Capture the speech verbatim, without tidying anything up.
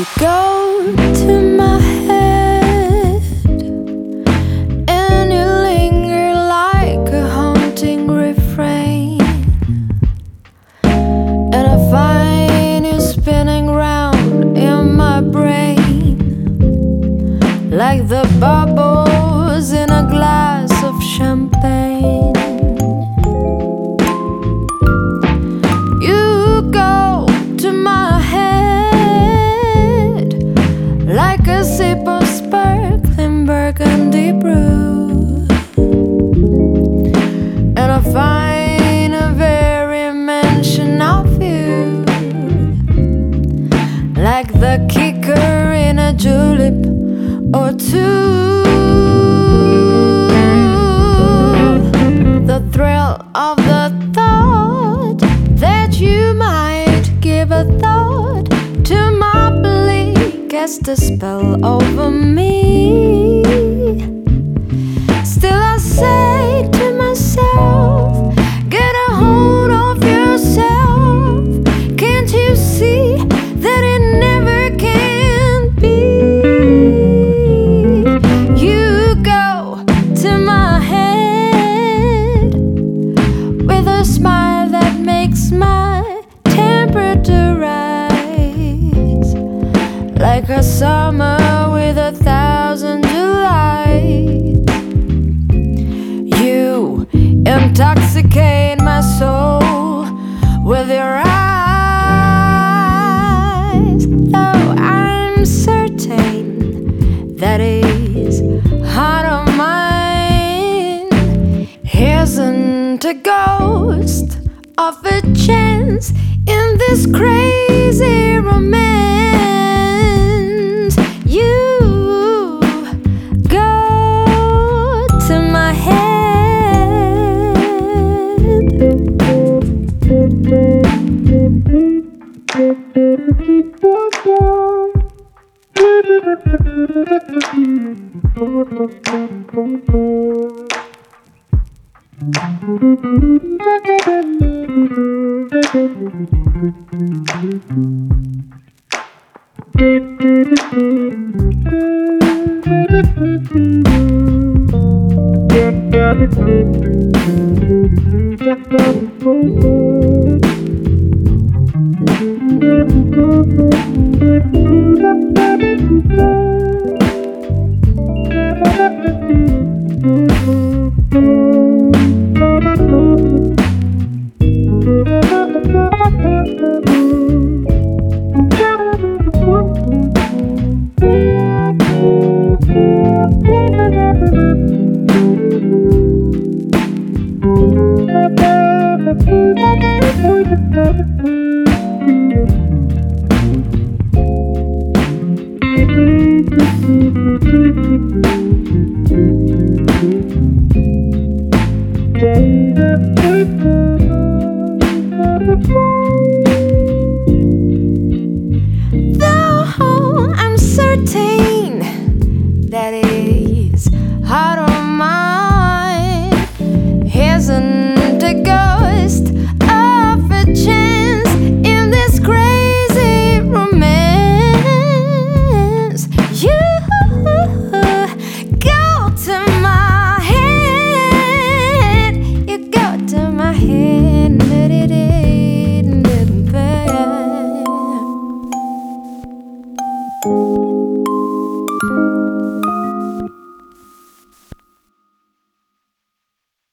go to my head and you linger like a haunting refrain, and I find you spinning round in my brain like the bubbles in a glass of champagne. You go to my head like a sip of sparkling burgundy brew, and I find a very mention of you like the kicker in a julep or two. The thrill of the thought that you might give a thought to my belief cast a spell over me. Still I say to myself, get a hold of yourself. Can't you see that it never can be? You go to my head with a smile that makes my temperature rise like a summer with a thousand Julys. You intoxicate my soul with your eyes, though I'm certain that is heart of mine isn't a ghost of a chance in this crazy romance. You go to my head. Thank you.